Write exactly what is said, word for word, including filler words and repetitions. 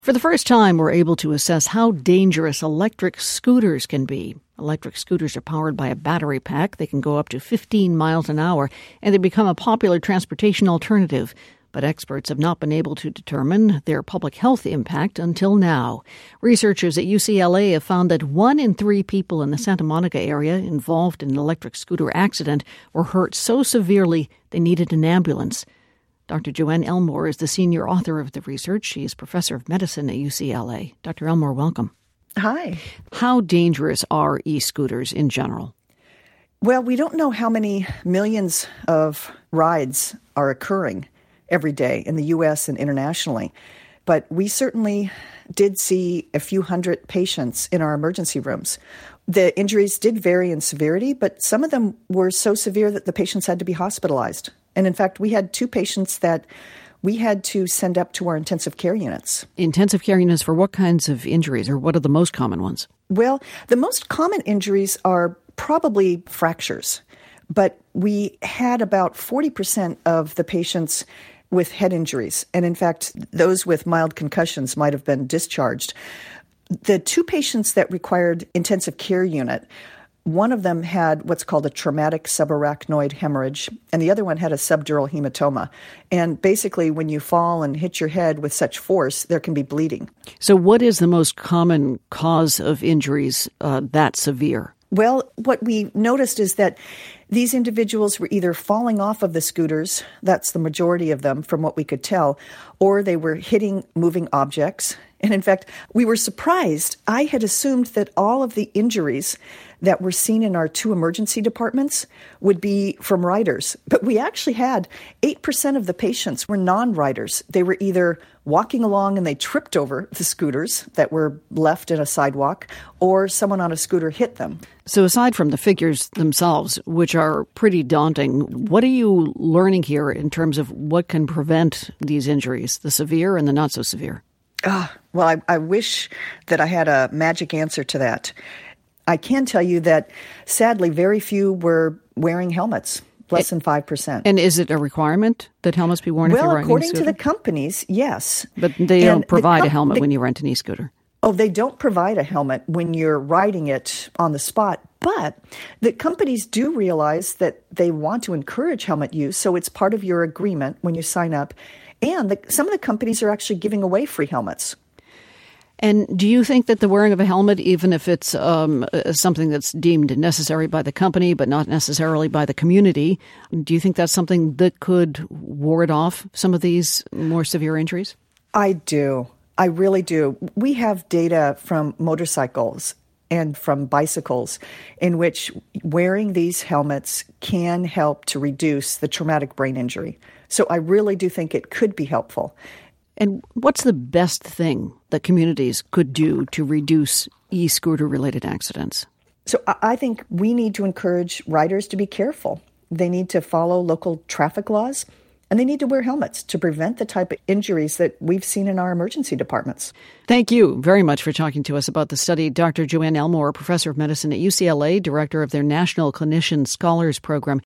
For the first time, we're able to assess how dangerous electric scooters can be. Electric scooters are powered by a battery pack. They can go up to fifteen miles an hour, and they become a popular transportation alternative. But experts have not been able to determine their public health impact until now. Researchers at U C L A have found that one in three people in the Santa Monica area involved in an electric scooter accident were hurt so severely they needed an ambulance. Doctor Joanne Elmore is the senior author of the research. She is professor of medicine at U C L A. Doctor Elmore, welcome. Hi. How dangerous are e-scooters in general? Well, we don't know how many millions of rides are occurring every day in the U S and internationally, but we certainly did see a few hundred patients in our emergency rooms. The injuries did vary in severity, but some of them were so severe that the patients had to be hospitalized. And in fact, we had two patients that we had to send up to our intensive care units. Intensive care units for what kinds of injuries, or what are the most common ones? Well, the most common injuries are probably fractures, but we had about forty percent of the patients with head injuries. And in fact, those with mild concussions might have been discharged. The two patients that required intensive care unit, one of them had what's called a traumatic subarachnoid hemorrhage, and the other one had a subdural hematoma. And basically, when you fall and hit your head with such force, there can be bleeding. So what is the most common cause of injuries uh, that severe? Well, what we noticed is that these individuals were either falling off of the scooters, that's the majority of them from what we could tell, or they were hitting moving objects. And in fact, we were surprised. I had assumed that all of the injuries that were seen in our two emergency departments would be from riders. But we actually had eight percent of the patients were non-riders. They were either walking along and they tripped over the scooters that were left in a sidewalk, or someone on a scooter hit them. So aside from the figures themselves, which are pretty daunting, what are you learning here in terms of what can prevent these injuries, the severe and the not so severe? Ah, well, I, I wish that I had a magic answer to that. I can tell you that, sadly, very few were wearing helmets, less than five percent. And is it a requirement that helmets be worn well, if you're riding according an to e-scooter? the companies, yes. But they and don't provide com- a helmet the, when you rent an e-scooter. Oh, they don't provide a helmet when you're riding it on the spot. But the companies do realize that they want to encourage helmet use, so it's part of your agreement when you sign up. And the, some of the companies are actually giving away free helmets. And do you think that the wearing of a helmet, even if it's um, something that's deemed necessary by the company but not necessarily by the community, do you think that's something that could ward off some of these more severe injuries? I do. I really do. We have data from motorcycles and from bicycles in which wearing these helmets can help to reduce the traumatic brain injury. So I really do think it could be helpful. And what's the best thing that communities could do to reduce e-scooter-related accidents? So I think we need to encourage riders to be careful. They need to follow local traffic laws, and they need to wear helmets to prevent the type of injuries that we've seen in our emergency departments. Thank you very much for talking to us about the study. Doctor Joanne Elmore, professor of medicine at U C L A, director of their National Clinician Scholars Program.